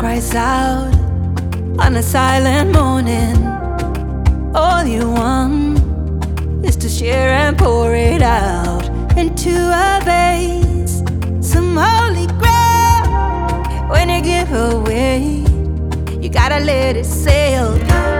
cries out on a silent morning. All you want is to share and pour it out into a vase, some holy grail. When you give away, you gotta let it sail.